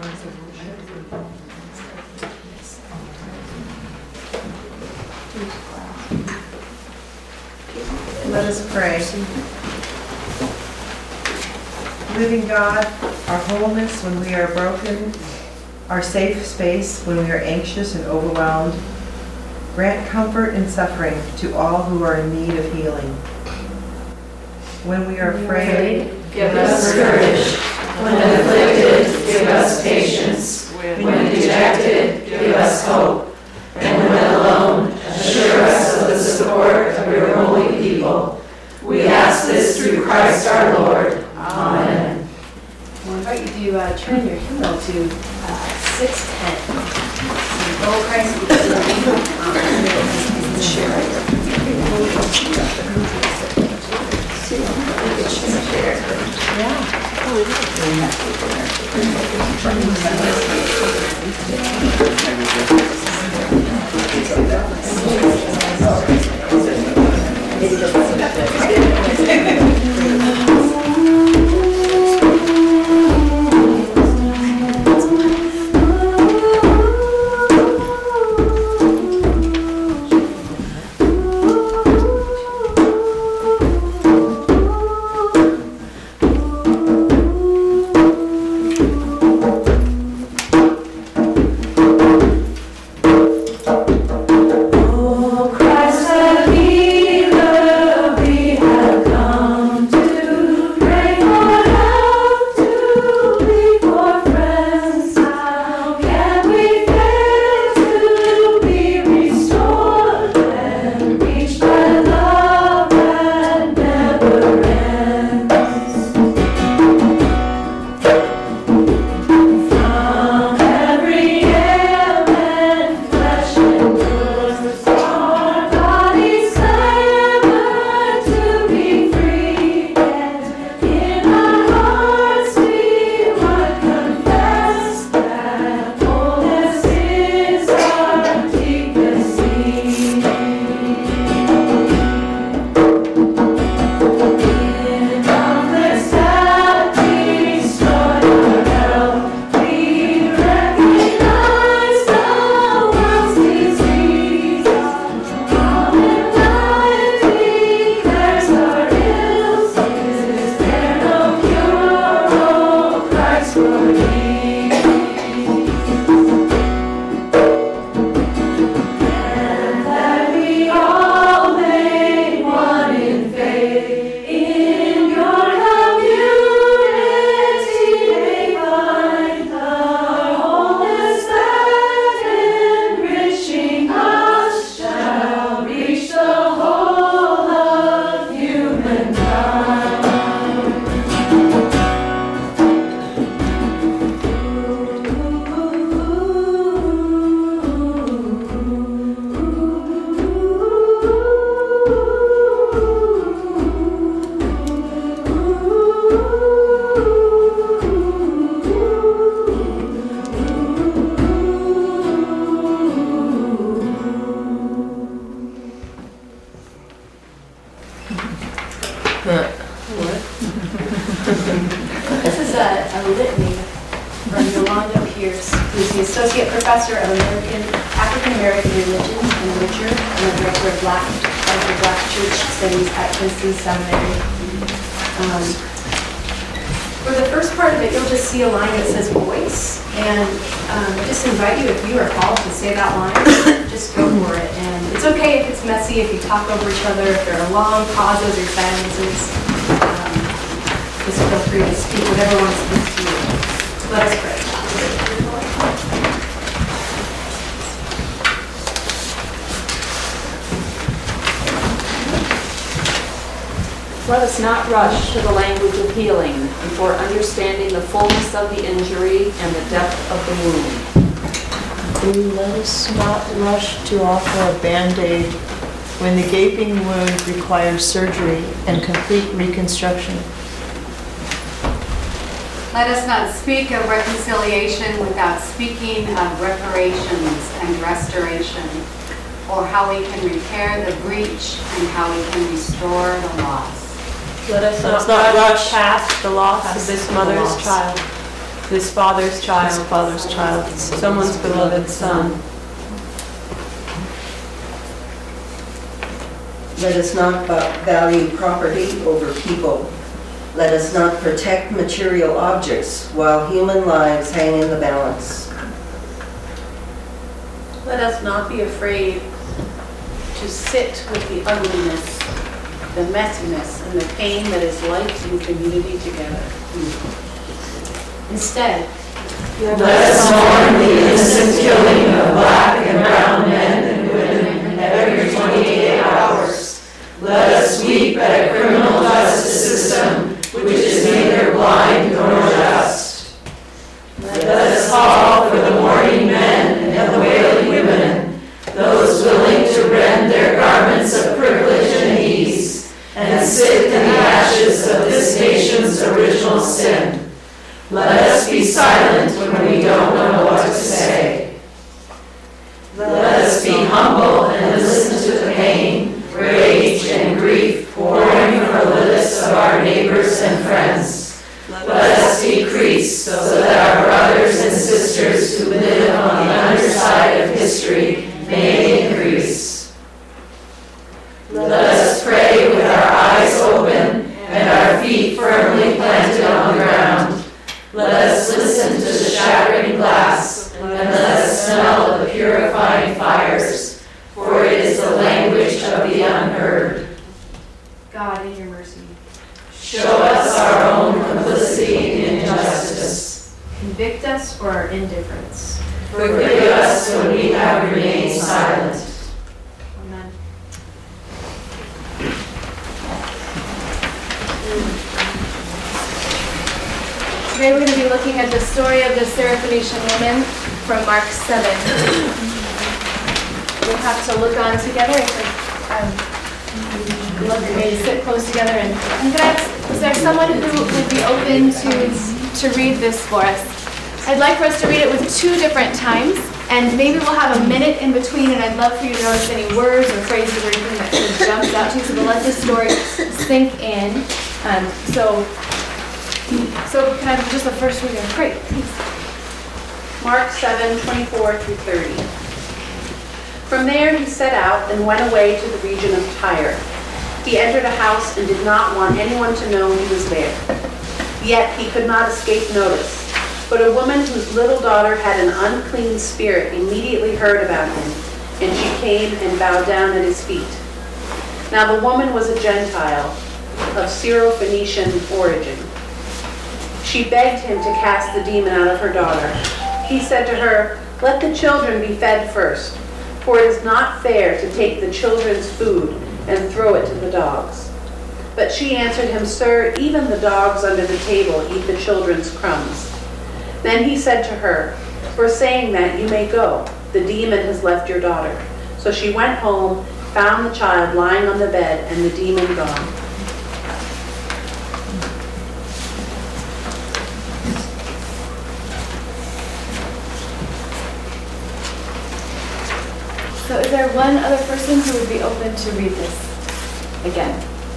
Let us pray. Living God, our wholeness when we are broken, our safe space when we are anxious and overwhelmed, grant comfort in suffering to all who are in need of healing. When we are afraid, give us courage. When afflicted, give us patience. When dejected, give us hope. And when alone, assure us of the support of your holy people. We ask this through Christ our Lord. Amen. I invite you to turn your hymnal to 610. Oh, Christ, This is a litany from Yolanda Pierce, who's the Associate Professor of African American Religion and Literature and the Director of the Black Church Studies at Tennessee Seminary. For the first part of it, you'll just see a line that says voice, and I just invite you, if you are called to say that line, just go for it. And it's okay if it's messy, if you talk over each other, if there are long pauses or silences. Just feel free to speak whatever one speaks to you. Let us pray. Let us not rush to the language of healing before understanding the fullness of the injury and the depth of the wound. Let us not rush to offer a Band-Aid when the gaping wound requires surgery and complete reconstruction. Let us not speak of reconciliation without speaking of reparations and restoration, or how we can repair the breach and how we can restore the loss. Let us not rush past the loss of this mother's child. his father's his child, father's child, someone's beloved son. Let us not value property over people. Let us not protect material objects while human lives hang in the balance. Let us not be afraid to sit with the ugliness, the messiness, and the pain that is life in community together. Instead, Let us mourn the innocent killing of black and brown men and women every 28 hours. Let us weep at a criminal justice system which is neither blind nor just. Let us call for the mourning men and the wailing women, those willing to rend their garments of privilege and ease, and sit in the ashes of this nation's original sin. Let us be silent when we don't know what to say. Let us be humble and listen to the pain, rage, and grief pouring from the lips of our neighbors and friends. Let us decrease so that our brothers and sisters who live on the underside of history may increase. Let us pray with our eyes open and our feet firmly planted on the ground. Let us listen to the shattering glass, and let us smell the purifying fires, for it is the language of the unheard. God, in your mercy, Show us our own complicity in injustice. convict us for our indifference. Forgive us when we have remained silent. Amen. Today we're going to be looking at the story of the Syrophoenician woman from Mark 7. We'll have to look on together. Look, maybe sit close together. And I'm gonna ask, is there someone who would be open to read this for us? I'd like for us to read it with 2 different times, and maybe we'll have a minute in between, and I'd love for you to notice any words or phrases or anything that sort of jumps out to you, so we'll let this story sink in. So can I have just the first reading? Great, please. Mark 7:24 through 30. From there he set out and went away to the region of Tyre. He entered a house and did not want anyone to know he was there. Yet he could not escape notice. But a woman whose little daughter had an unclean spirit immediately heard about him, and she came and bowed down at his feet. Now the woman was a Gentile of Syrophoenician origin. She begged him to cast the demon out of her daughter. He said to her, "Let the children be fed first, for it is not fair to take the children's food and throw it to the dogs." But she answered him, "Sir, even the dogs under the table eat the children's crumbs." Then he said to her, "For saying that, you may go. The demon has left your daughter." So she went home, found the child lying on the bed, and the demon gone. So is there one other person who would be open to read this again?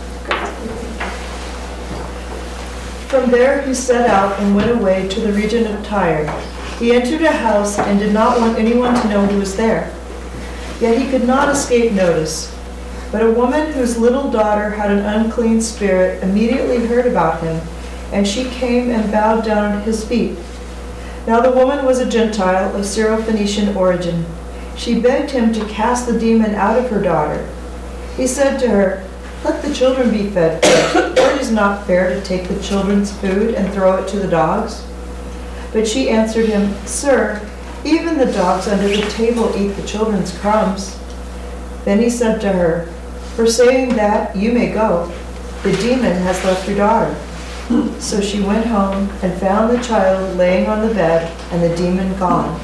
From there he set out and went away to the region of Tyre. He entered a house and did not want anyone to know he was there. Yet he could not escape notice. But a woman whose little daughter had an unclean spirit immediately heard about him, and she came and bowed down at his feet. Now the woman was a Gentile of Syrophoenician origin. She begged him to cast the demon out of her daughter. He said to her, "Let the children be fed first, for it is not fair to take the children's food and throw it to the dogs." But she answered him, "Sir, even the dogs under the table eat the children's crumbs." Then he said to her, "For saying that, you may go. The demon has left your daughter." So she went home and found the child laying on the bed and the demon gone.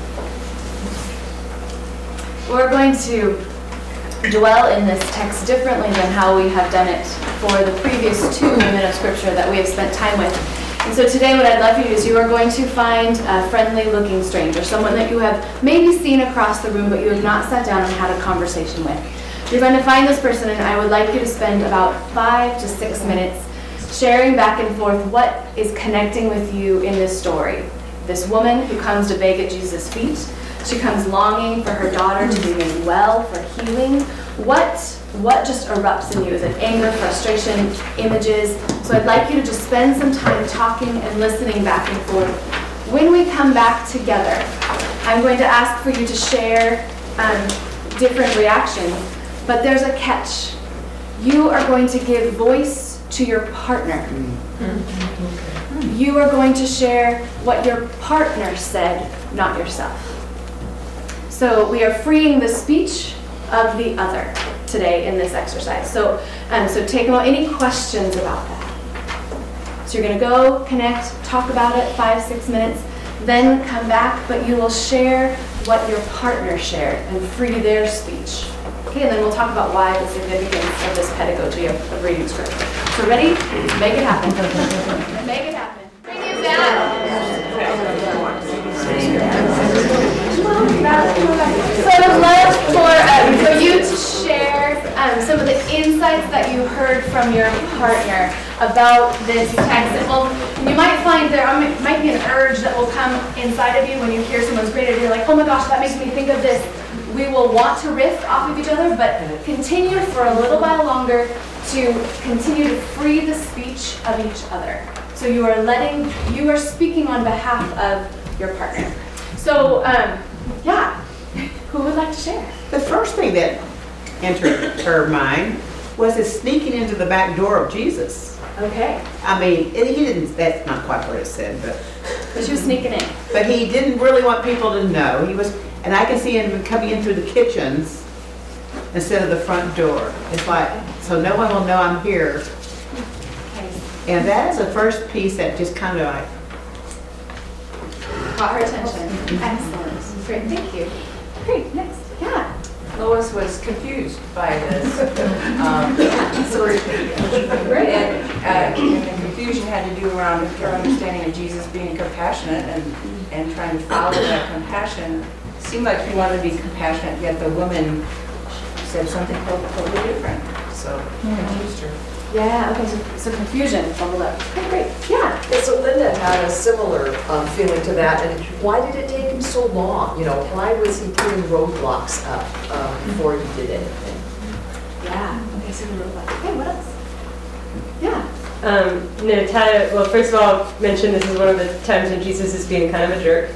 We're going to dwell in this text differently than how we have done it for the previous 2 women of scripture that we have spent time with. And so today what I'd love for you to do is you are going to find a friendly looking stranger, someone that you have maybe seen across the room but you have not sat down and had a conversation with. You're going to find this person, and I would like you to spend about 5 to 6 minutes sharing back and forth what is connecting with you in this story. This woman who comes to beg at Jesus' feet, she comes longing for her daughter to be made well, for healing. What just erupts in you? Is it anger, frustration, images? So I'd like you to just spend some time talking and listening back and forth. When we come back together, I'm going to ask for you to share different reactions, but there's a catch. You are going to give voice to your partner. You are going to share what your partner said, not yourself. So we are freeing the speech of the other today in this exercise. So take a moment. Any questions about that? So you're going to go, connect, talk about it 5-6 minutes, then come back, but you will share what your partner shared and free their speech. Okay, and then we'll talk about why the significance of this pedagogy of reading scripture. So ready? Make it happen. Make it happen. Bring it down. So I would love for you to share some of the insights that you heard from your partner about this text. And you might find there might be an urge that will come inside of you when you hear someone's great idea, like, oh my gosh, that makes me think of this. We will want to riff off of each other, but continue for a little while longer to continue to free the speech of each other. So you are speaking on behalf of your partner. So, who would like to share? The first thing that entered her mind was his sneaking into the back door of Jesus. Okay. I mean, he didn't, that's not quite what it said, But she was sneaking in. but he didn't really want people to know. And I can see him coming in through the kitchens instead of the front door. It's like, so no one will know I'm here. Okay. And that is the first piece that just kind of like, Caught her attention. Excellent. Great, thank you. Great, next. Yeah. Lois was confused by this. And the confusion had to do around her understanding of Jesus being compassionate and trying to follow that compassion. It seemed like he wanted to be compassionate, yet the woman said something totally different. So confused her. Yeah, okay, so confusion bubbled up. Okay, great. Yeah. Yeah, so Linda had a similar feeling to that, and why did it take him so long? You know, why was he putting roadblocks up before he did anything? Yeah, okay, so the robot. Okay, what else? Yeah. Tyler, well, first of all, mentioned this is one of the times when Jesus is being kind of a jerk.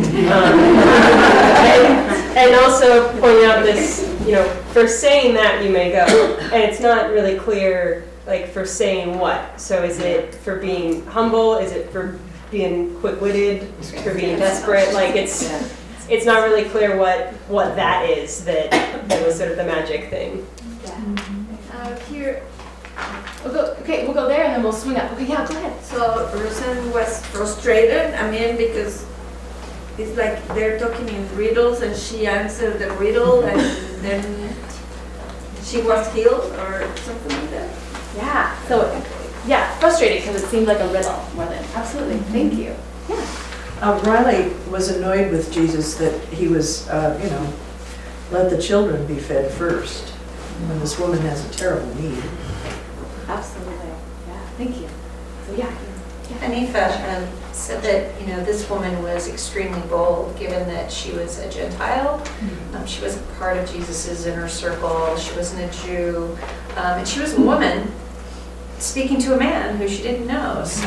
And also pointing out this, for saying that you may go. And it's not really clear, like, for saying what. So is it for being humble? Is it for being quick-witted? For being desperate? Like, it's not really clear what that is that was sort of the magic thing. Yeah. Here. We'll go there and then we'll swing up. Okay, yeah, go ahead. So Rosen was frustrated, because it's like they're talking in riddles and she answered the riddle and then she was healed or something like that. Yeah, so, frustrated because it seemed like a riddle more than, absolutely, thank you. Yeah. Riley was annoyed with Jesus that he was, let the children be fed first, when this woman has a terrible need. Absolutely, yeah, thank you. So, yeah. Hanifa said that, this woman was extremely bold, given that she was a Gentile. She wasn't part of Jesus's inner circle. She wasn't a Jew. And she was a woman speaking to a man who she didn't know. So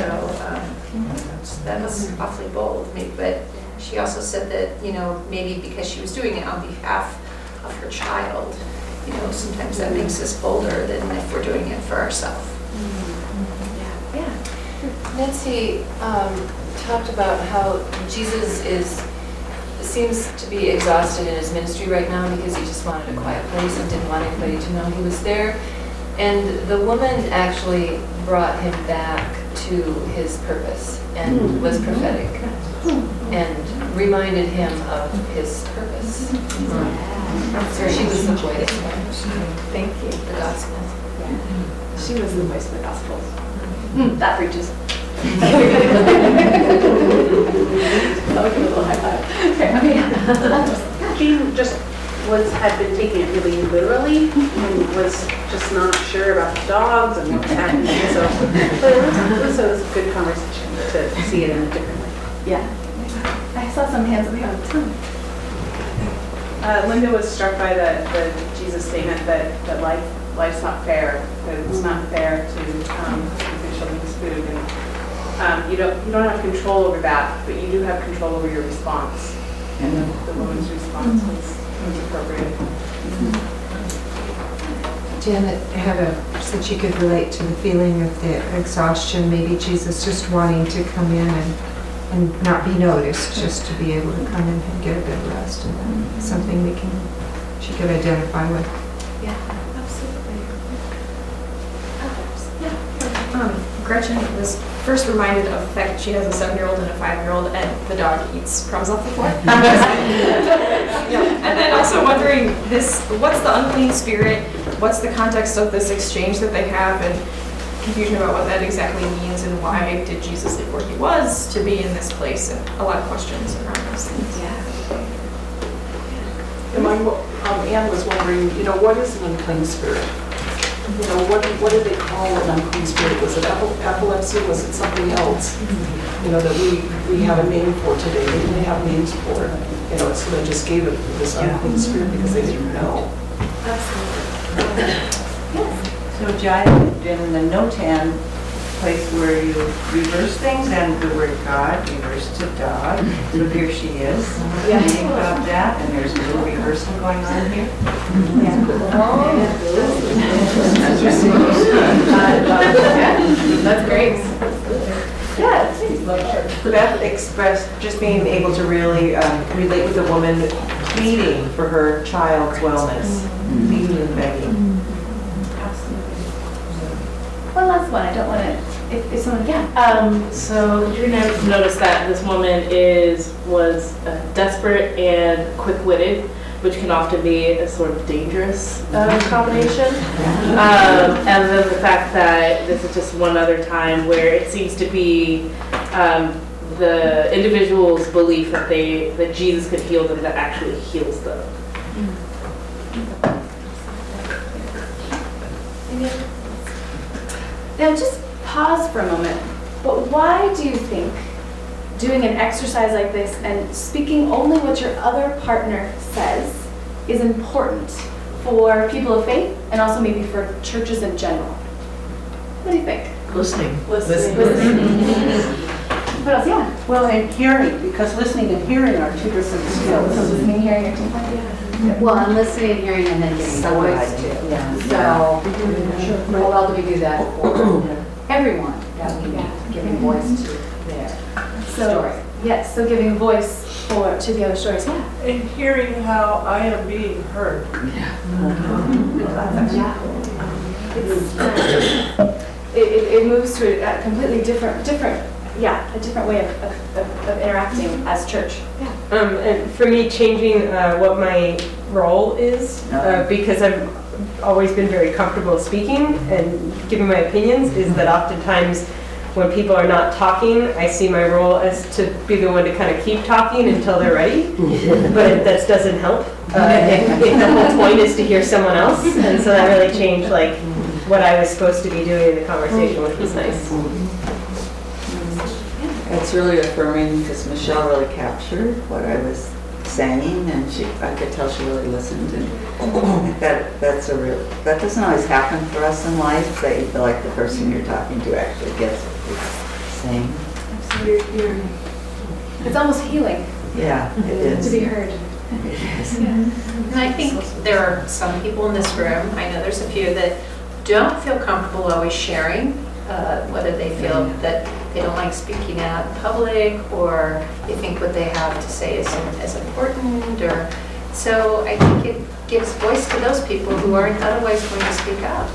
that was awfully bold. But she also said that, maybe because she was doing it on behalf of her child, sometimes that makes us bolder than if we're doing it for ourselves. Yeah. Nancy talked about how Jesus seems to be exhausted in his ministry right now because he just wanted a quiet place and didn't want anybody to know he was there. And the woman actually brought him back to his purpose and was prophetic and reminded him of his purpose. So she was the voice. Thank you. The gospel. Yeah. She was the voice of the gospel. That preaches. I'll give a little high five. Okay. Being just had been taking it really literally and was just not sure about the dogs and what was happening. So, but it was a good conversation to see it in a different way. Yeah. I saw some hands up too. Linda was struck by the Jesus statement that life's not fair. That it's not fair to give the children's food, and you don't have control over that, but you do have control over your response. And the woman's response was appropriate. Janet said she could relate to the feeling of the exhaustion, maybe Jesus just wanting to come in and not be noticed, just to be able to come in and get a bit of rest, and something she could identify with. Yeah, absolutely. Gretchen was first reminded of the fact that she has a 7-year-old and a 5-year-old, and the dog eats crumbs off the floor. And then also wondering what's the unclean spirit? What's the context of this exchange that they have, and confusion about what that exactly means, and why did Jesus live where he was to be in this place, and a lot of questions around those things. Anne was wondering, what is an unclean spirit? What did they call an unclean spirit? Was it epilepsy? Was it something else? That we have a name for today. They didn't have names for it. So they just gave it this unclean spirit because they didn't know. Absolutely. So Jai, in the Notan place where you reverse things and the word God, reverse to dog, so here she is. Thinking about that, and there's a little reversal going on here. That's great. Beth expressed just being able to really relate with the woman pleading for her child's wellness, pleading and begging. One last one. I don't want to. If someone, yeah. So you're going to notice that this woman was desperate and quick-witted, which can often be a sort of dangerous combination. And then the fact that this is just one other time where it seems to be the individual's belief that Jesus could heal them that actually heals them. Now just pause for a moment. But why do you think doing an exercise like this and speaking only what your other partner says is important for people of faith and also maybe for churches in general? What do you think? Listening. What else? Yeah. Well, and hearing, because listening and hearing are two different skills. So listening, hearing are two different. Well, and listening, hearing, and then giving voice to. Yeah. So, how well do we do that for everyone that we meet, giving voice to their story? Yes, so giving voice to the other stories, yeah. And hearing how I am being heard. It moves to a completely different way of interacting as church. And for me, changing what my role is, because I've always been very comfortable speaking and giving my opinions, is that oftentimes when people are not talking, I see my role as to be the one to kind of keep talking until they're ready, but that doesn't help. If the whole point is to hear someone else, and so that really changed what I was supposed to be doing in the conversation, which was nice. It's really affirming because Michelle really captured what I was saying, and I could tell she really listened. And I think that doesn't always happen for us in life, that you feel like the person you're talking to actually gets what you're saying. Absolutely. It's almost healing. Yeah, it is. To be heard. It is. And I think there are some people in this room, I know there's a few, that don't feel comfortable always sharing, whether they feel that they don't like speaking out in public, or they think what they have to say isn't as important, or so I think it gives voice to those people who aren't otherwise going to speak up.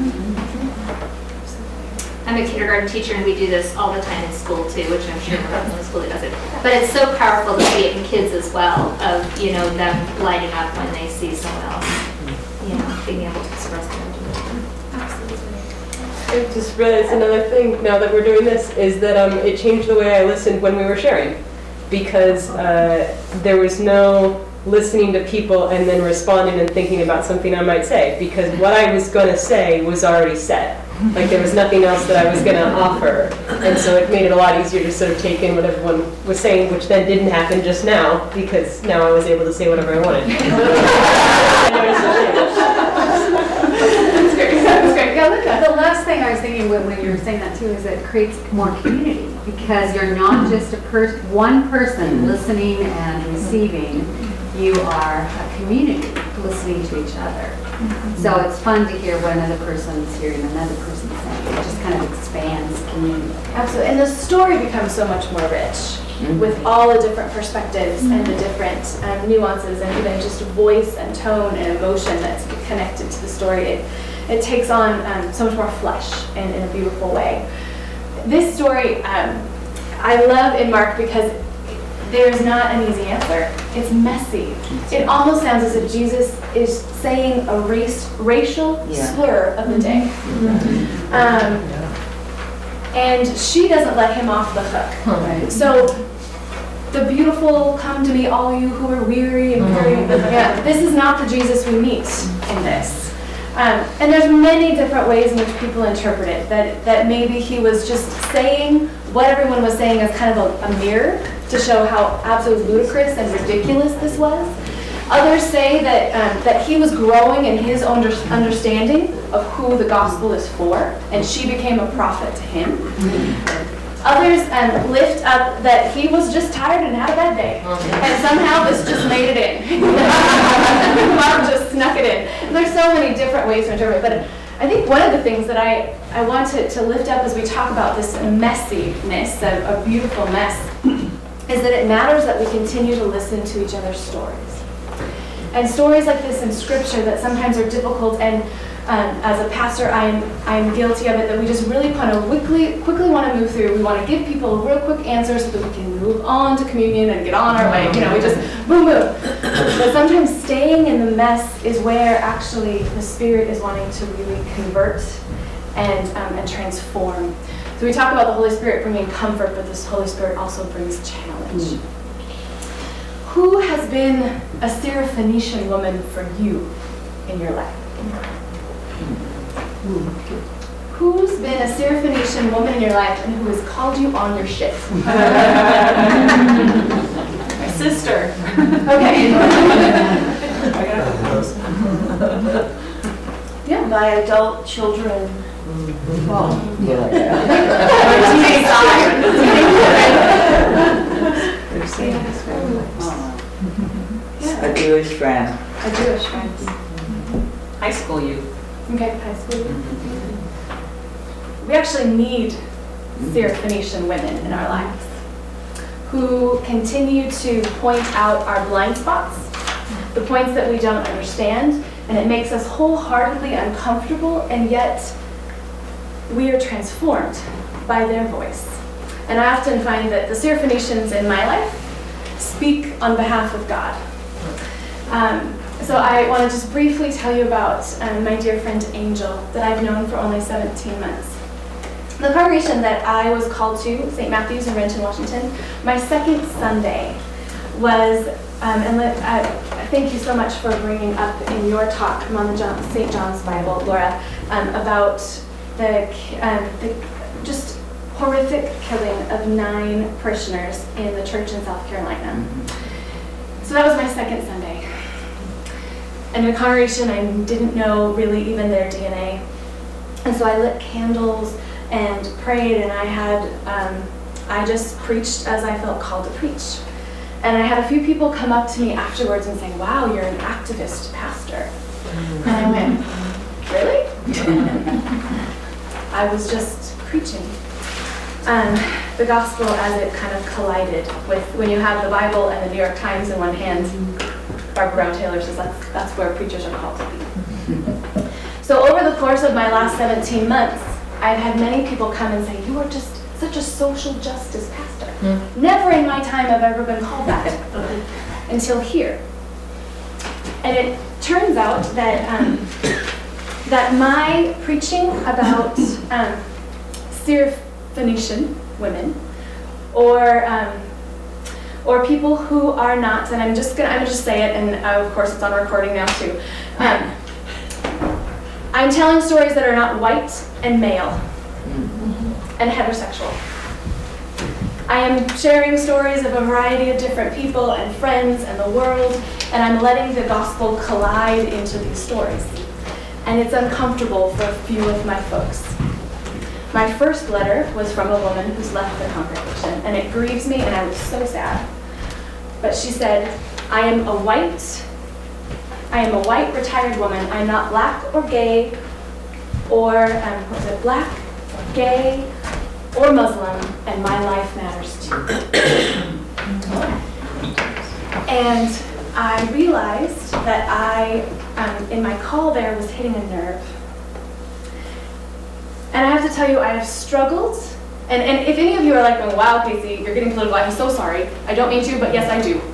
I'm a kindergarten teacher, and we do this all the time in school too, which I'm sure everyone in school does it. But it's so powerful to see it in kids as well, of them lighting up when they see someone else, being able to express their emotions. I just realized another thing now that we're doing this is that it changed the way I listened when we were sharing, because there was no listening to people and then responding and thinking about something I might say, because what I was going to say was already said. Like there was nothing else that I was going to offer. And so it made it a lot easier to sort of take in what everyone was saying, which then didn't happen just now, because now I was able to say whatever I wanted. That's great. That's great. Yeah, look at The last thing I was thinking when you were saying that too is that it creates more community, because you're not just one person listening and receiving, you are a community listening to each other. So it's fun to hear what another person's hearing another person saying. It just kind of expands community. Absolutely, and the story becomes so much more rich with all the different perspectives and the different nuances and even just voice and tone and emotion that's connected to the story. It takes on so much more flesh in a beautiful way. This story I love in Mark because there's not an easy answer. It's messy. It almost sounds as if Jesus is saying a racial slur of the day. And she doesn't let him off the hook. Right. So the beautiful, come to me, all you who are weary and carrying. This is not the Jesus we meet in this. And there's many different ways in which people interpret it. That maybe he was just saying what everyone was saying as kind of a mirror to show how absolutely ludicrous and ridiculous this was. Others say that he was growing in his understanding of who the gospel is for, and she became a prophet to him. Others lift up that he was just tired and had a bad day, and somehow this just made it in. Mark just snuck it in. There's so many different ways to interpret it, but I think one of the things that I want to lift up as we talk about this messiness, a beautiful mess, is that it matters that we continue to listen to each other's stories. And stories like this in Scripture that sometimes are difficult, and as a pastor, I'm guilty of it, that we just really kind of quickly want to move through. We want to give people a real quick answer so that we can move on to communion and get on our way. You know, we just boom, boom. But sometimes staying in the mess is where actually the Spirit is wanting to really convert and transform. So we talk about the Holy Spirit bringing comfort, but this Holy Spirit also brings challenge. Who has been a Syrophoenician woman for you in your life? Who's been a Syrophoenician woman in your life and who has called you on your shit? My sister. Okay. Yeah. My adult children. A Jewish friend. A Jewish friend. High school youth. Okay, high school youth. We actually need Syrophoenician women in our lives who continue to point out our blind spots, the points that we don't understand, and it makes us wholeheartedly uncomfortable, and yet we are transformed by their voice. And I often find that the Syrophoenicians in my life speak on behalf of God. So I want to just briefly tell you about my dear friend Angel that I've known for only 17 months. The congregation that I was called to, St. Matthew's in Renton, Washington, my second Sunday was, thank you so much for bringing up in your talk on the St. John's Bible, Laura, about the just horrific killing of 9 parishioners in the church in South Carolina. So that was my second Sunday. And in a congregation, I didn't know really even their DNA. And so I lit candles and prayed, and I just preached as I felt called to preach. And I had a few people come up to me afterwards and say, "Wow, you're an activist pastor." And I went, "Really?" I was just preaching. The gospel as it kind of collided with, when you have the Bible and the New York Times in one hand, Barbara Brown Taylor says that's where preachers are called to be. So over the course of my last 17 months, I've had many people come and say, "You are just such a social justice pastor." Never in my time have I ever been called that until here. And it turns out that my preaching about Syrophoenician women, or or people who are not, and I'm gonna just say it, and of course it's on recording now too. I'm telling stories that are not white and male and heterosexual. I am sharing stories of a variety of different people and friends and the world, and I'm letting the gospel collide into these stories. And it's uncomfortable for a few of my folks. My first letter was from a woman who's left the congregation, and it grieves me, and I was so sad. But she said, I am a white retired woman. I'm not black or gay, or black, gay, or Muslim, and my life matters too. And I realized that I, in my call there, was hitting a nerve. And I have to tell you, I have struggled. And if any of you are like, oh, wow, Casey, you're getting political, I'm so sorry. I don't mean to, but yes, I do.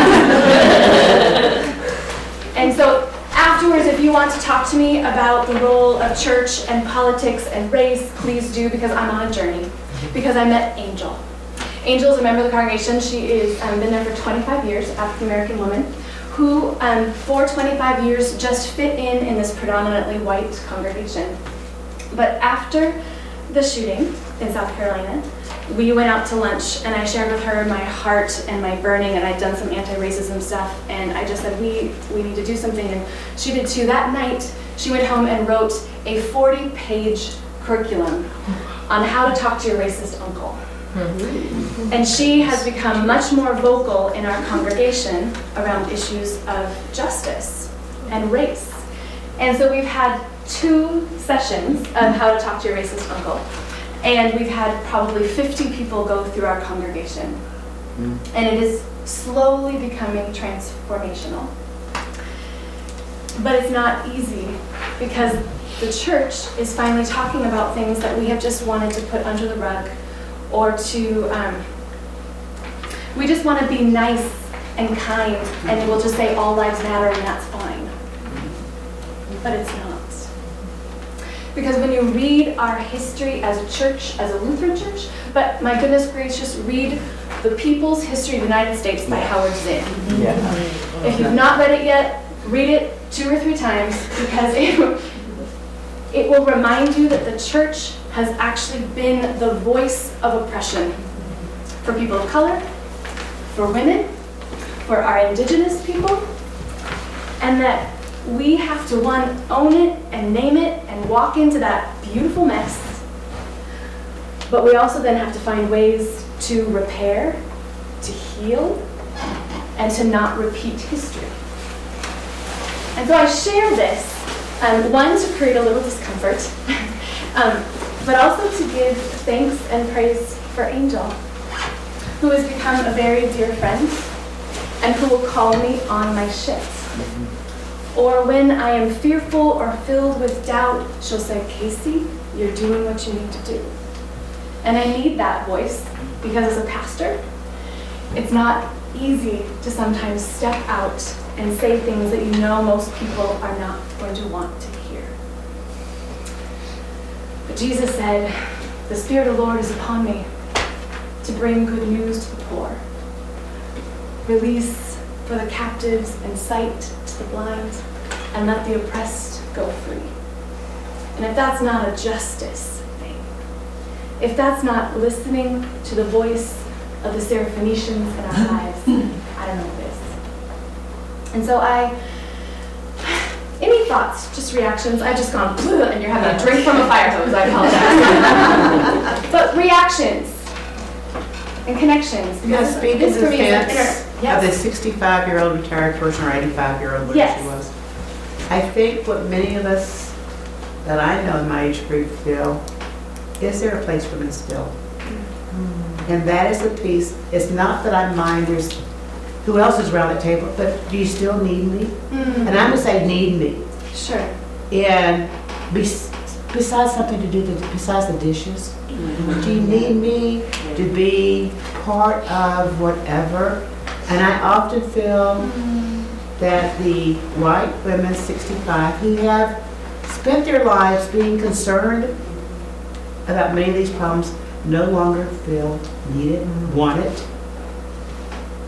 And so afterwards, if you want to talk to me about the role of church and politics and race, please do, because I'm on a journey. Because I met Angel. Angel is a member of the congregation. She is been there for 25 years, African-American woman, who for 25 years just fit in this predominantly white congregation. But after the shooting in South Carolina, we went out to lunch, and I shared with her my heart and my burning, and I'd done some anti-racism stuff, and I just said, we need to do something, and she did too. That night, she went home and wrote a 40-page curriculum on how to talk to your racist uncle. And she has become much more vocal in our congregation around issues of justice and race. And so we've had 2 sessions of how to talk to your racist uncle. And we've had probably 50 people go through our congregation. And it is slowly becoming transformational. But it's not easy, because the church is finally talking about things that we have just wanted to put under the rug, or to, we just want to be nice and kind, and we'll just say all lives matter, and that's fine. But it's not. Because when you read our history as a church, as a Lutheran church, but my goodness gracious, read The People's History of the United States by Howard Zinn. If you've not read it yet, read it 2 or 3 times, because it will remind you that the church has actually been the voice of oppression for people of color, for women, for our indigenous people, and that we have to, one, own it and name it and walk into that beautiful mess. But we also then have to find ways to repair, to heal, and to not repeat history. And so I share this, one, to create a little discomfort, but also to give thanks and praise for Angel, who has become a very dear friend and who will call me on my shit. Or when I am fearful or filled with doubt, she'll say, Casey, you're doing what you need to do. And I need that voice, because as a pastor, it's not easy to sometimes step out and say things that you know most people are not going to want to hear. But Jesus said, the Spirit of the Lord is upon me to bring good news to the poor, release for the captives, and sight to the blind, and let the oppressed go free. And if that's not a justice thing, if that's not listening to the voice of the Syrophoenicians in our lives, I don't know what is. And so any thoughts, just reactions? I've just gone, and you're having a drink from a fire hose, I apologize. But reactions and connections. You guys speak in This for me is an defense of the 65-year-old retired person, or 85-year-old, whatever she was. I think what many of us that I know in my age group feel, is there a place for me still? And that is the piece. It's not that I mind there's who else is around the table, but do you still need me? And I'm gonna say need me. Sure. And besides something to do, besides the dishes, do you need me to be part of whatever? And I often feel that the white women 65 who have spent their lives being concerned about many of these problems no longer feel needed, wanted,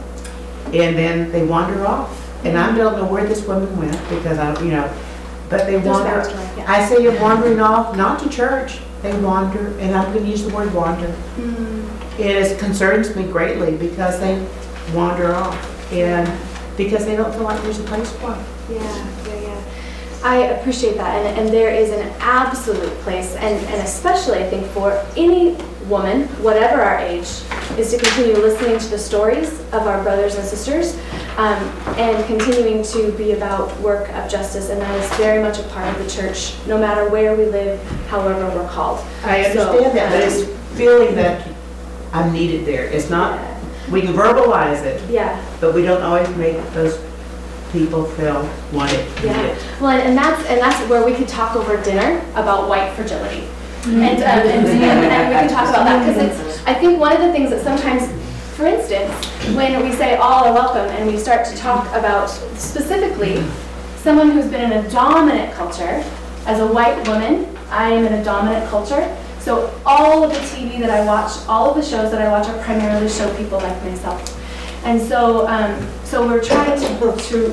and then they wander off. And I don't know where this woman went because but they wander. backstory, yeah. I say you're wandering off, not to church. They wander, and I'm going to use the word wander. It concerns me greatly because they wander off, and because they don't feel like there's a place for them. Yeah. I appreciate that, and there is an absolute place, and especially I think for any woman, whatever our age, is to continue listening to the stories of our brothers and sisters, and continuing to be about work of justice, and that is very much a part of the church, no matter where we live, however we're called. I understand that, but it's feeling that I'm needed there. It's not, we can verbalize it, but we don't always make those people feel wanted, needed. Well, and that's where we could talk over dinner about white fragility. And we can talk about that, because I think one of the things that sometimes, for instance, when we say all are welcome and we start to talk about specifically someone who's been in a dominant culture, as a white woman, I am in a dominant culture, so all of the TV that I watch, all of the shows that I watch are primarily show people like myself. And so we're trying to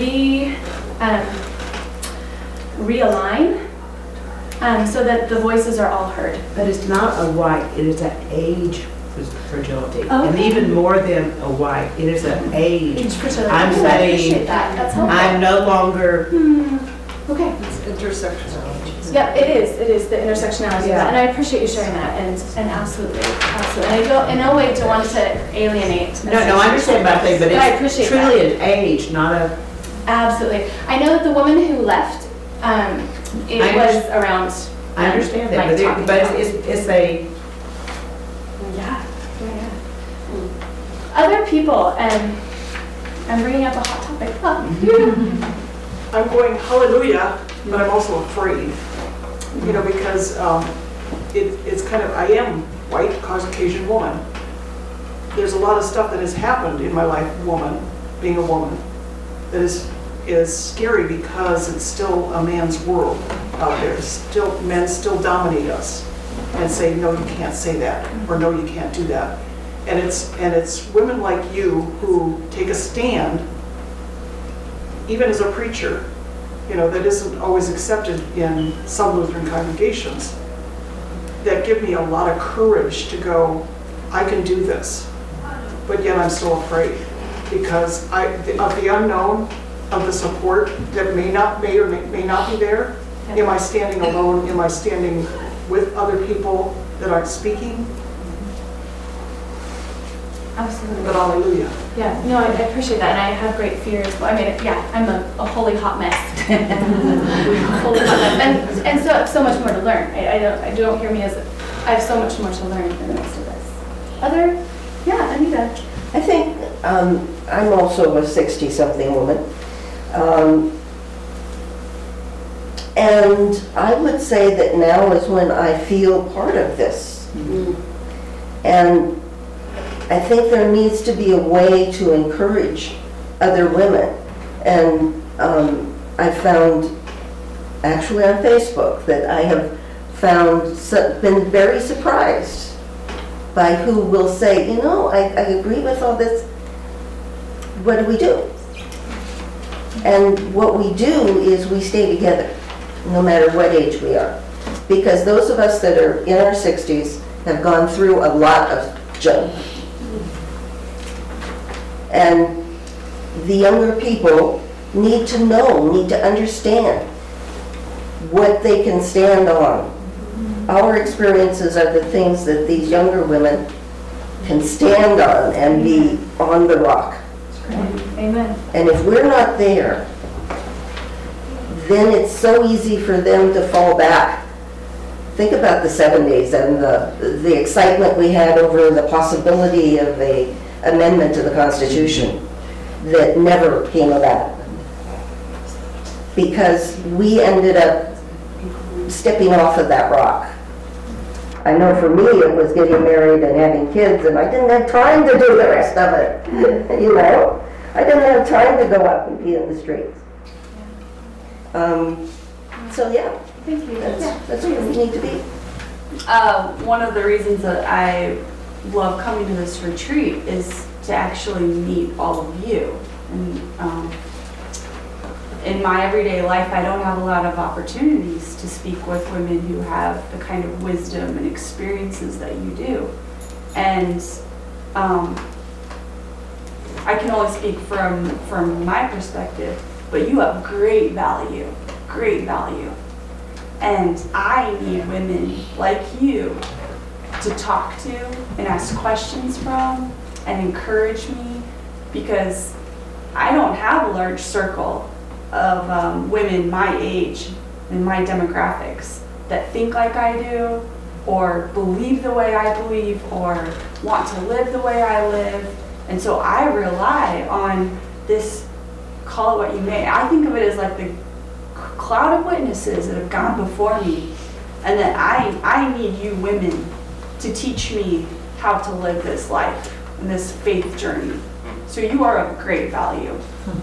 realign so that the voices are all heard. But it's not a white, it is an age fragility. Okay. And even more than a white, it is an age. Fragility. I'm I saying, appreciate that. That's helpful. I'm no longer. Okay. It's intersectionality. Yep, it is the intersectionality of that, and I appreciate you sharing that, and absolutely. And I don't, in no way to want to alienate. No, I understand about things, but I it's appreciate truly that. an age, not a. Absolutely. I know that the woman who left, it was around. I understand that, like but it's a. Yeah. Other people, and I'm bringing up a hot topic. I'm going hallelujah, but I'm also afraid. Because it's kind of, I am white, Caucasian woman. There's a lot of stuff that has happened in my life, being a woman, that is scary because it's still a man's world out there. Men still dominate us and say, no, you can't say that, or no, you can't do that. And it's women like you who take a stand, even as a preacher, that isn't always accepted in some Lutheran congregations, that give me a lot of courage to go, I can do this, but yet I'm still afraid because of the unknown, of the support that may or may not be there. Am I standing alone? Am I standing with other people that aren't speaking? Absolutely. But hallelujah. Yeah, no, I appreciate that, and I have great fears. Well, I mean, I'm a holy hot mess. Holy hot mess. And so much more to learn. I don't hear me as, I have so much more to learn in the midst of this. Anita. I think I'm also a 60-something woman. And I would say that now is when I feel part of this. And I think there needs to be a way to encourage other women. And I found, actually on Facebook, that I have been very surprised by who will say, I agree with all this. What do we do? And what we do is we stay together, no matter what age we are. Because those of us that are in our 60s have gone through a lot of junk. And the younger people need to know, need to understand what they can stand on. Our experiences are the things that these younger women can stand on and be on the rock. Amen. And if we're not there, then it's so easy for them to fall back. Think about the 70s and the excitement we had over the possibility of an amendment to the Constitution that never came about. Because we ended up stepping off of that rock. I know for me it was getting married and having kids, and I didn't have time to do the rest of it. I didn't have time to go up and be in the streets. Thank you. That's where we need to be. One of the reasons that I love coming to this retreat is to actually meet all of you. And in my everyday life, I don't have a lot of opportunities to speak with women who have the kind of wisdom and experiences that you do. And I can only speak from my perspective, but you have great value. And I need women like you to talk to and ask questions from and encourage me, because I don't have a large circle of women my age and my demographics that think like I do, or believe the way I believe, or want to live the way I live. And so I rely on this, call it what you may. I think of it as like the cloud of witnesses that have gone before me, and that I need you women to teach me how to live this life and this faith journey. So you are of great value.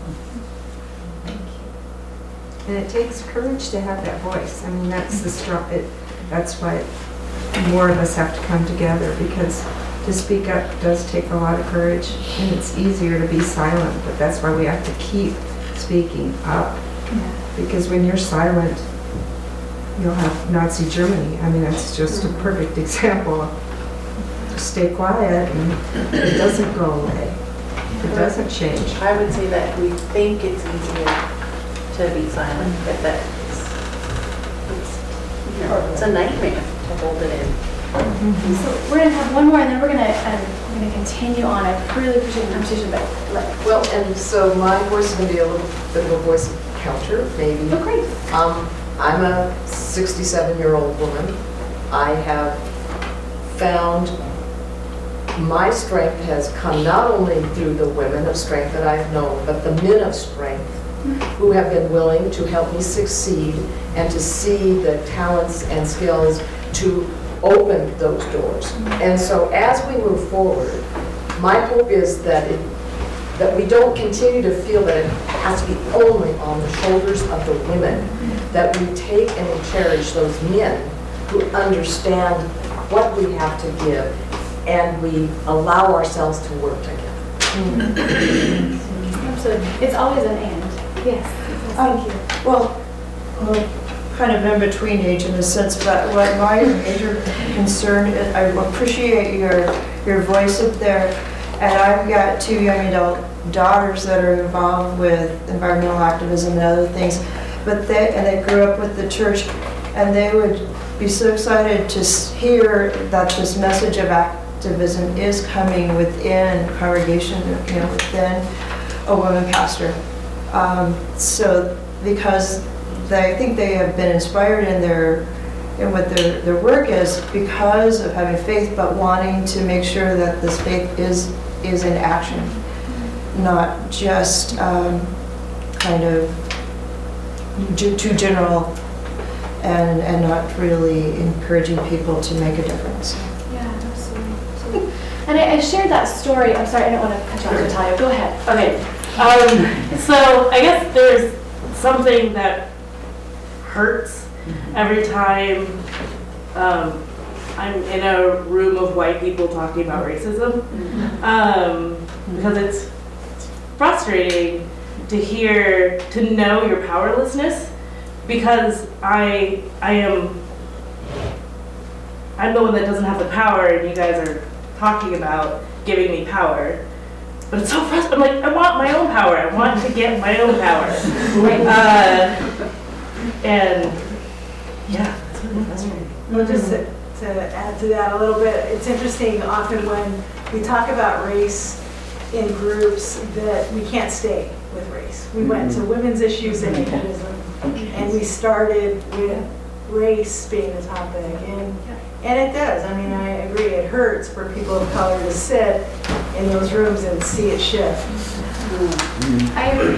And it takes courage to have that voice. I mean, that's the that's why more of us have to come together, because to speak up does take a lot of courage, and it's easier to be silent, but that's why we have to keep speaking up. Because when you're silent, you'll have Nazi Germany. I mean, that's just a perfect example. Stay quiet and it doesn't go away. It doesn't change. I would say that we think it's easier to be silent, but that it's a nightmare to hold it in. So we're gonna have one more, and then we're gonna continue on. I really appreciate the conversation, but Well, and so my voice is going to be a little bit of a voice of counter, maybe. Oh, great. I'm a 67-year-old woman. I have found my strength has come not only through the women of strength that I've known, but the men of strength who have been willing to help me succeed and to see the talents and skills to open those doors. And so as we move forward, my hope is that that we don't continue to feel that it has to be only on the shoulders of the women, that we take and we cherish those men who understand what we have to give, and we allow ourselves to work together. Absolutely. It's always an and. Yes. Thank you. Well, kind of in between age in a sense, but what my major concern is, I appreciate your voice up there, and I've got 2 young adult daughters that are involved with environmental activism and other things, but they grew up with the church, and they would be so excited to hear that this message of activism is coming within congregation, within a woman pastor. So because I think they have been inspired in what their work is because of having faith, but wanting to make sure that this faith is in action, not just kind of too general and not really encouraging people to make a difference. Yeah, absolutely. And I shared that story. I'm sorry, I don't want to cut you off, Natalia. Go ahead. Okay. So I guess there's something that hurts every time I'm in a room of white people talking about racism, because it's frustrating to know your powerlessness, because I'm the one that doesn't have the power, and you guys are talking about giving me power. But it's so frustrating. I'm like, I want my own power. I want to get my own power. And yeah, it's really frustrating. Well, just to add to that a little bit, it's interesting often when we talk about race in groups that we can't stay with race. We went to women's issues and activism, and we started with race being the topic. And it does. I mean, I agree. It hurts for people of color to sit in those rooms and see it shift. I agree.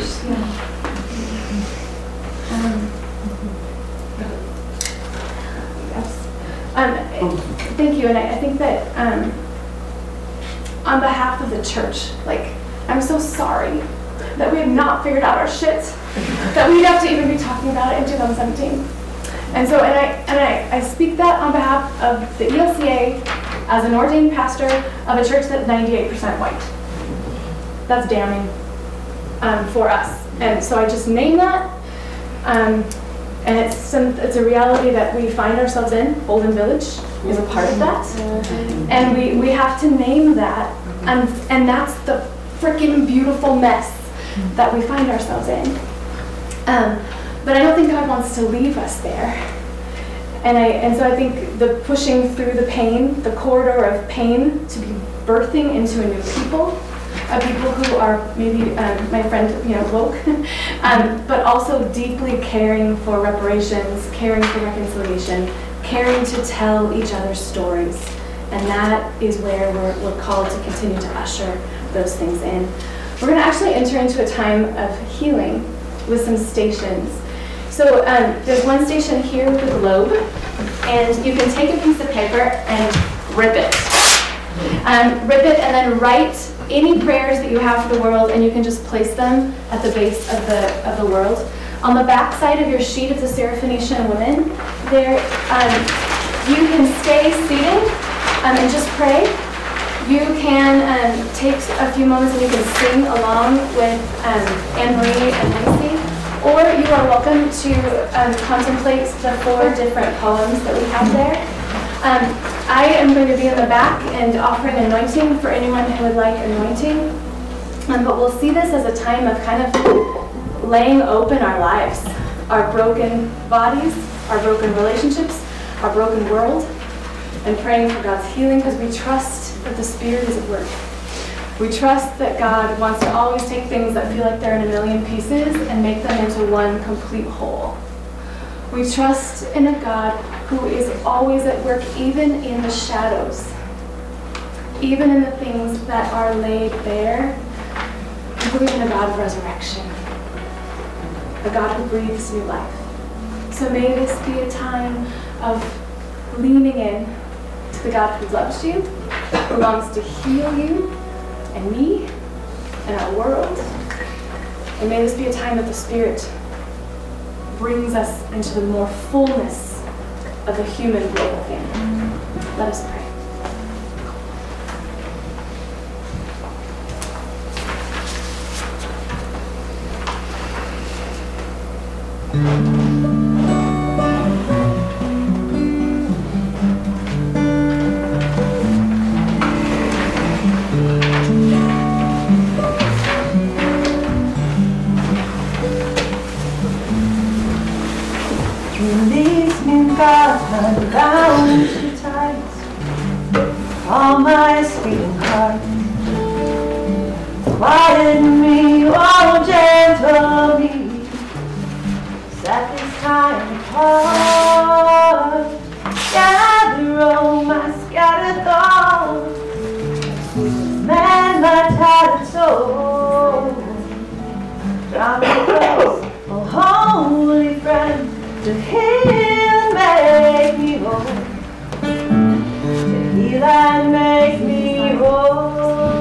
Thank you, and I think that on behalf of the church, I'm so sorry that we have not figured out our shit, that we'd have to even be talking about it in 2017. And so, I speak that on behalf of the ELCA as an ordained pastor of a church that's 98% white. that's damning for us. And so I just name that. And it's a reality that we find ourselves in. Bolden Village is a part of that. And we have to name that. And that's the freaking beautiful mess that we find ourselves in. But I don't think God wants to leave us there. And so I think the pushing through the pain, the corridor of pain, to be birthing into a new people, a people who are maybe, my friend, woke, but also deeply caring for reparations, caring for reconciliation, caring to tell each other's stories. And that is where we're called to continue to usher those things in. We're going to actually enter into a time of healing with some stations. So there's one station here with a globe, and you can take a piece of paper and rip it. Rip it and then write any prayers that you have for the world, and you can just place them at the base of the world. On the back side of your sheet of the Syrophoenician women, there you can stay seated and just pray. You can take a few moments and you can sing along with Anne-Marie and Lacey, or you are welcome to contemplate the 4 different poems that we have there. I am going to be in the back and offering anointing for anyone who would like anointing. But we'll see this as a time of kind of laying open our lives, our broken bodies, our broken relationships, our broken world, and praying for God's healing, because we trust that the Spirit is at work. We trust that God wants to always take things that feel like they're in a million pieces and make them into one complete whole. We trust in a God who is always at work, even in the shadows, even in the things that are laid bare. We believe in a God of resurrection, a God who breathes new life. So may this be a time of leaning in to the God who loves you, who longs to heal you and me and our world. And may this be a time that the Spirit brings us into the more fullness of the human global family. Let us pray. Release me, God, my bound too tight. Calm my speeding heart. Quiet me, oh gentle me. Set this time apart. Gather all my scattered thoughts. Mend my tattered soul. Draw me close, oh holy friend. To heal and make me whole. To heal and make me whole.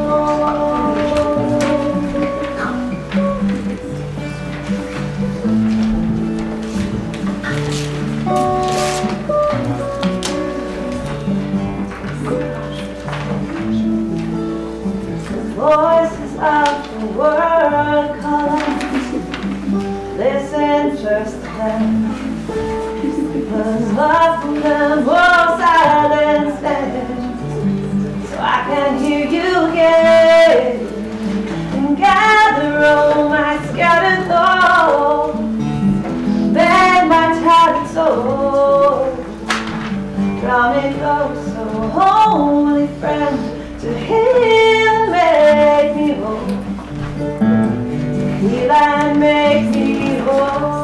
The voices of the world call us. Listen first to them. Cause love from them will silence them, so I can hear you again and gather all my scattered thoughts, bend my tattered soul, draw me close, oh holy friend, to heal and make me whole, to heal and make me whole.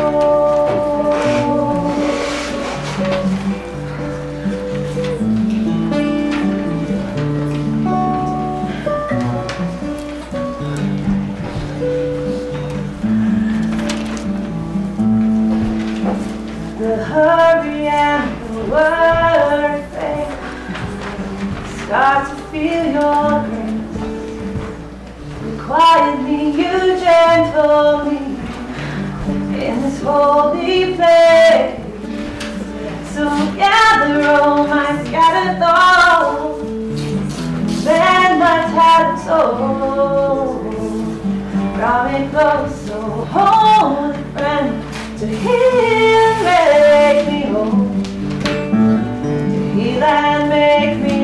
The hurry and the worry fade. Start to feel your grace. You quiet me, you gentle me in this holy place. So gather all my scattered thoughts, bend my tattered soul. Draw me close, oh holy friend, to heal and make me whole. To heal and make me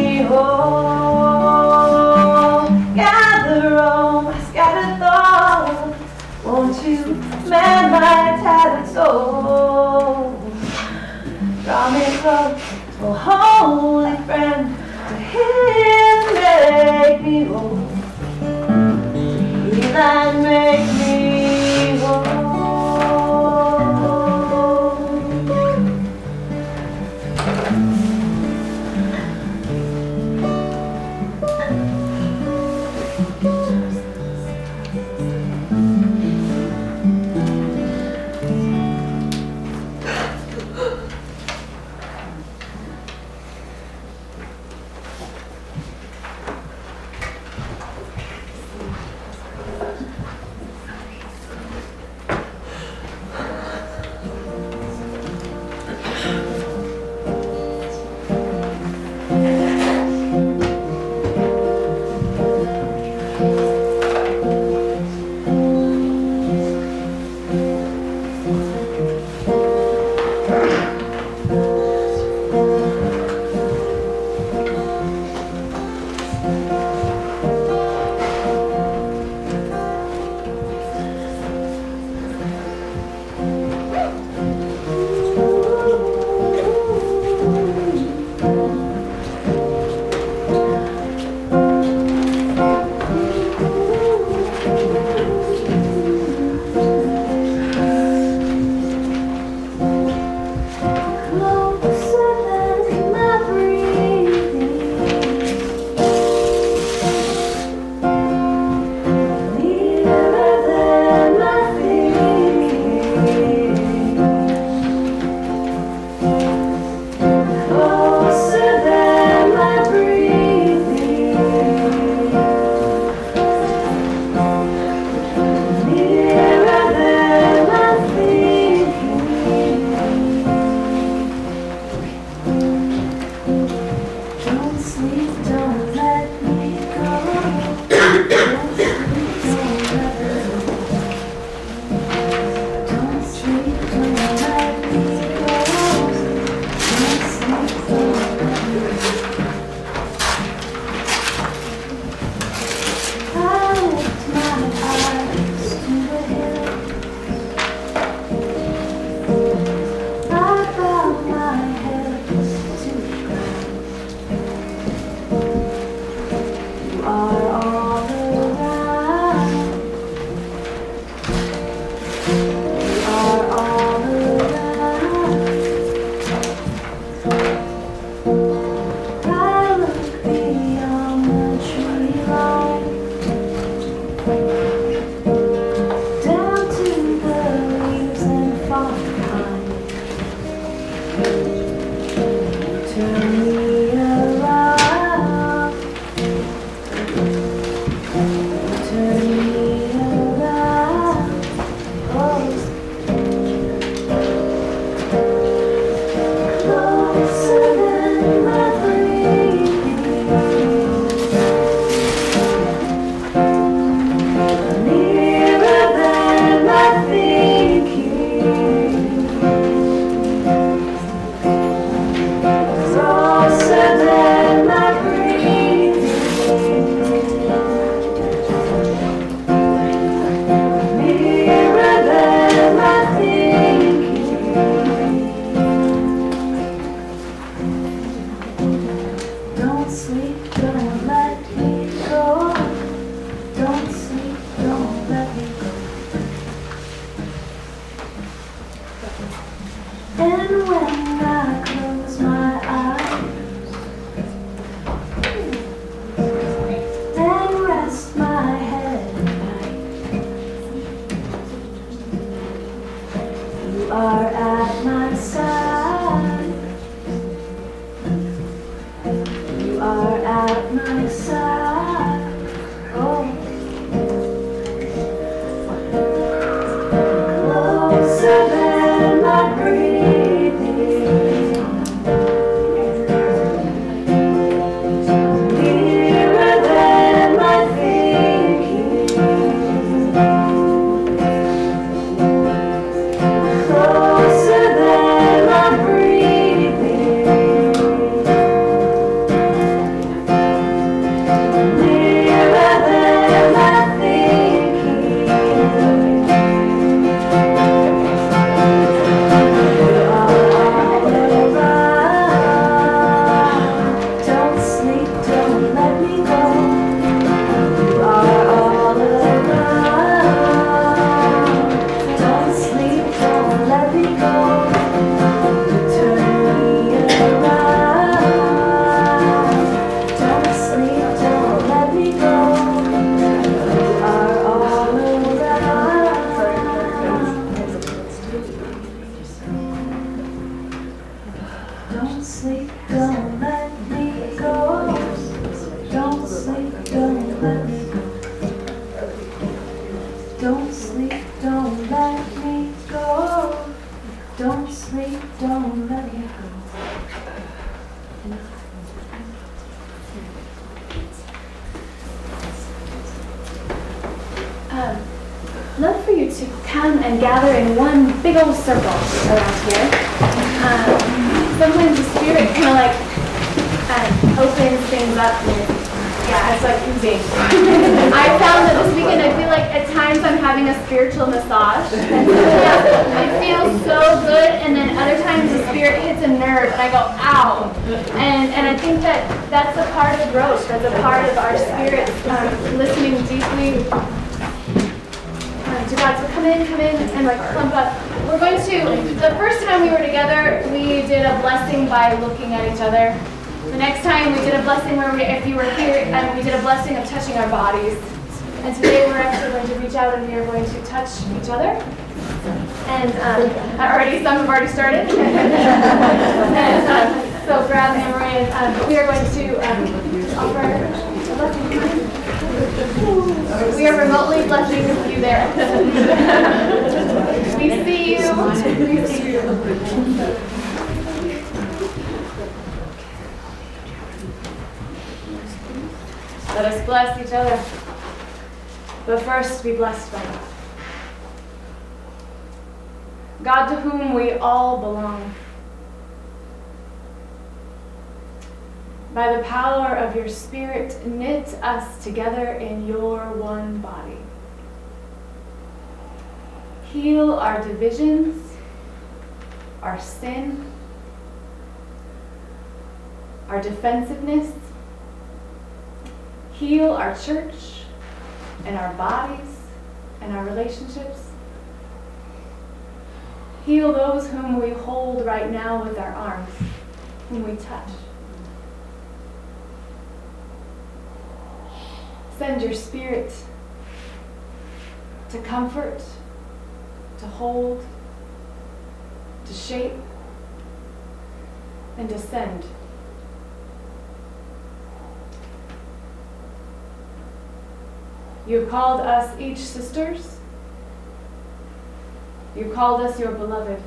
whole. Gather all my scattered thoughts, won't you mend my tattered soul? Draw me close, oh holy friend, to heal and make me whole. Heal and make me whole. Don't sleep, don't let me go. Don't sleep, don't let me go. Don't sleep, don't let me go. Love for you to come and gather in one big old circle around here. Sometimes the Spirit kind of like opens things up. Yeah, it's like oozing. I found that this weekend I feel like at times I'm having a spiritual massage. I feel so good, and then other times the Spirit hits a nerve and I go, ow. And I think that that's a part of growth. That's a part of our spirit listening deeply to God. So come in and like clump up. We're going to, the first time we were together, we did a blessing by looking at each other. The next time we did a blessing where if you were here, we did a blessing of touching our bodies. And today we're actually going to reach out and we are going to touch each other. And some have already started. And, so grab Anne-Marie and we are going to offer a blessing. We are remotely blessing you there. We see you. We see you. Let us bless each other. But first, be blessed by God. God to whom we all belong. By the power of your Spirit, knit us together in your one body. Heal our divisions, our sin, our defensiveness. Heal our church and our bodies and our relationships. Heal those whom we hold right now with our arms, whom we touch. Send your Spirit to comfort, to hold, to shape, and to send. You have called us each sisters. You called us your beloved.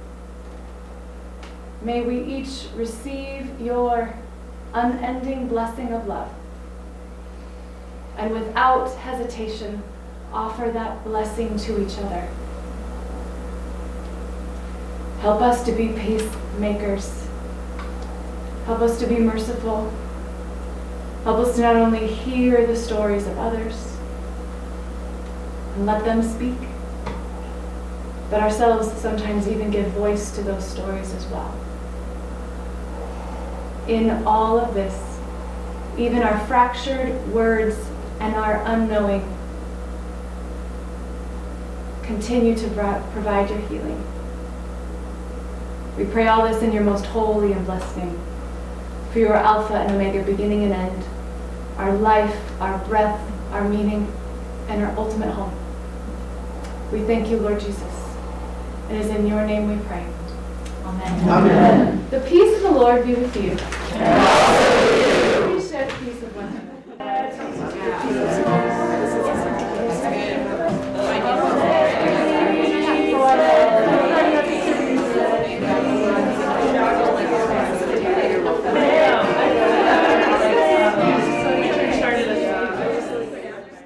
May we each receive your unending blessing of love. And without hesitation, offer that blessing to each other. Help us to be peacemakers. Help us to be merciful. Help us to not only hear the stories of others and let them speak, but ourselves sometimes even give voice to those stories as well. In all of this, even our fractured words and our unknowing, continue to provide your healing. We pray all this in your most holy and blessed name. For you are Alpha and Omega, beginning and end, our life, our breath, our meaning, and our ultimate home. We thank you, Lord Jesus. It is in your name we pray. Amen. Amen. The peace of the Lord be with you. Please share the peace of one another.